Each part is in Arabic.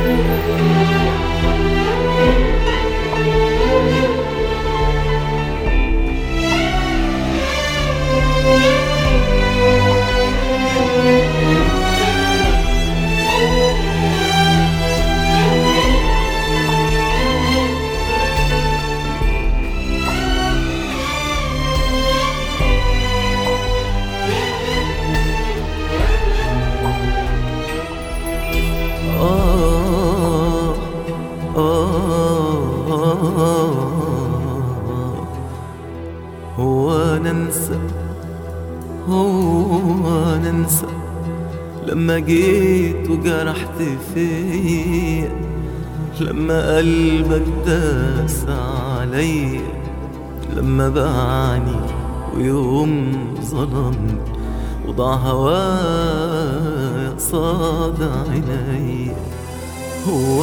هو ننسى لما جيت وجرحت فيا، لما قلبك داس عليا، لما باعني ويوم ظلمني وضاع هوايا قصاد عينيا. هو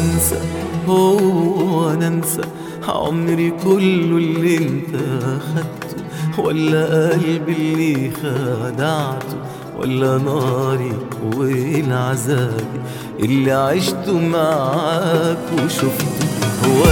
ننسى عمري كله اللي انت اخدته، ولا قلبي اللي خدعته، ولا ناري والعذاب اللي عشته معاك وشفته. هو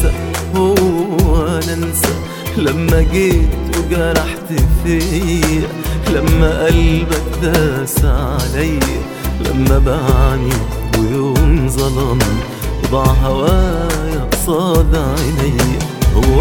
ننسى لما جيت وجرحت فيا، لما قلبك داس عليا، لما باعني ويوم ظلمني وضاع هوايا قصاد عينيا. هو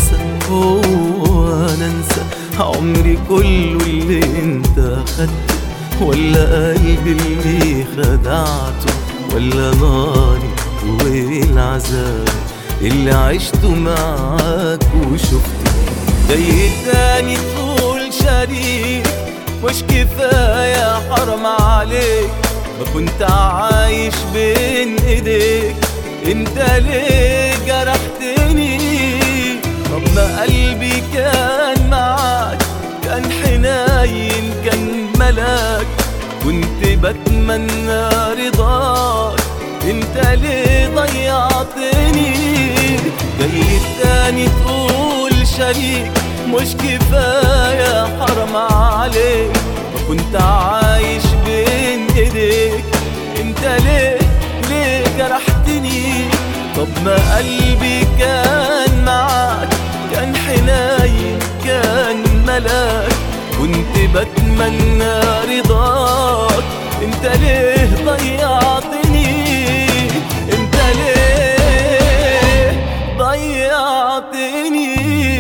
ننسى عمري كله اللي انت اخدته، ولا قلبي اللي خدعته، ولا ناري والعذاب اللي عشته معاك وشفته. جاي تاني تقول شريك، مش كفاية حرام عليك، ما كنت عايش بين ايديك، انت ليه جرحتني؟ طب ما قلبي كان معاك، كان حنين، كان ملاك، كنت بتمنى رضاك، انت ليه ضيعتني؟ جاي تاني تقول شريك، مش كفاية حرام عليك، ما كنت عايش بين ايديك، انت ليه جرحتني؟ طب ما قلبي كان معاك، كان حنين، كان ملاك، كنت بتمنى رضاك، انت ليه ضيعتني؟ انت ليه ضيعتني؟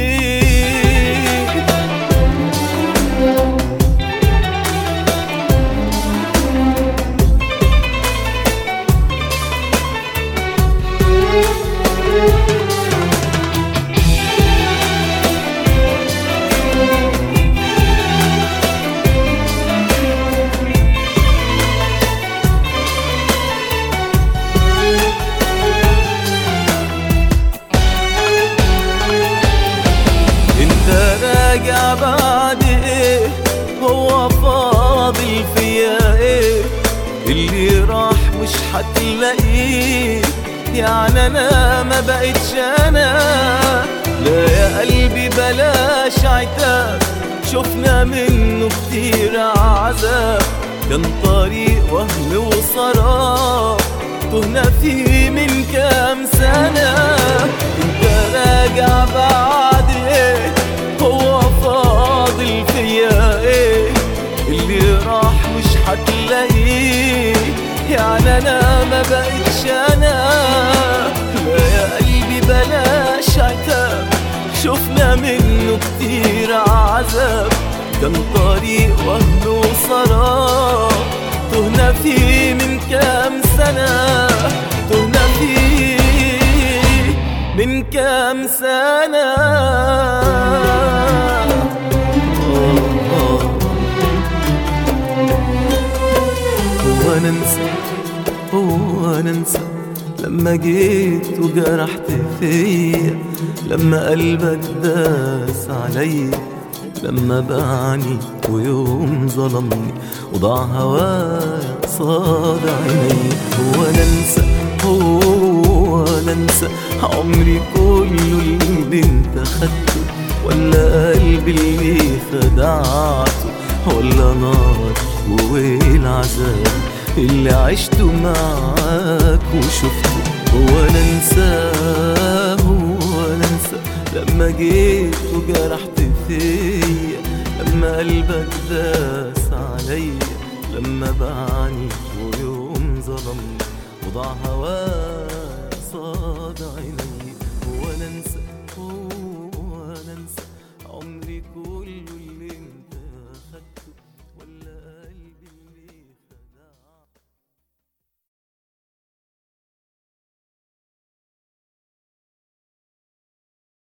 راجع بعد ايه؟ هو فاضل فيا ايه؟ اللي راح مش هتلاقيه، يعني انا ما بقتش انا. لا يا قلبي بلاش عتاب، شفنا منه كتير عذاب، كان طريق وهم وسراب تهنا فيه من كام سنة. انت راجع بعد ايه؟ هو فاضل فيا ايه؟ اللي راح مش هتلاقيه، يعني انا ما بقتش انا. لا يا قلبي بلاش عتاب، شفنا منه كتير عذاب، كان طريق وهم وسراب تهنا فيه من كام سنة، تهنا فيه من كام سنة. هو ننسى لما جيت وجرحت فيا، لما قلبك داس عليا، لما باعني ويوم ظلمني وضاع هوايا قصاد عيني. هو ننسى عمري كله اللي انت خدته، ولا قلبي اللي خدعته، ولا نار والعذاب اللي عشته معاك وشفته. وانا انساه وانا انسى لما جيت وجرحت فيا، لما قلبك داس عليا، لما باعني ويوم ظلمني وضاع هواك صاد عيني. وانا انسى وانا انسى عمري كله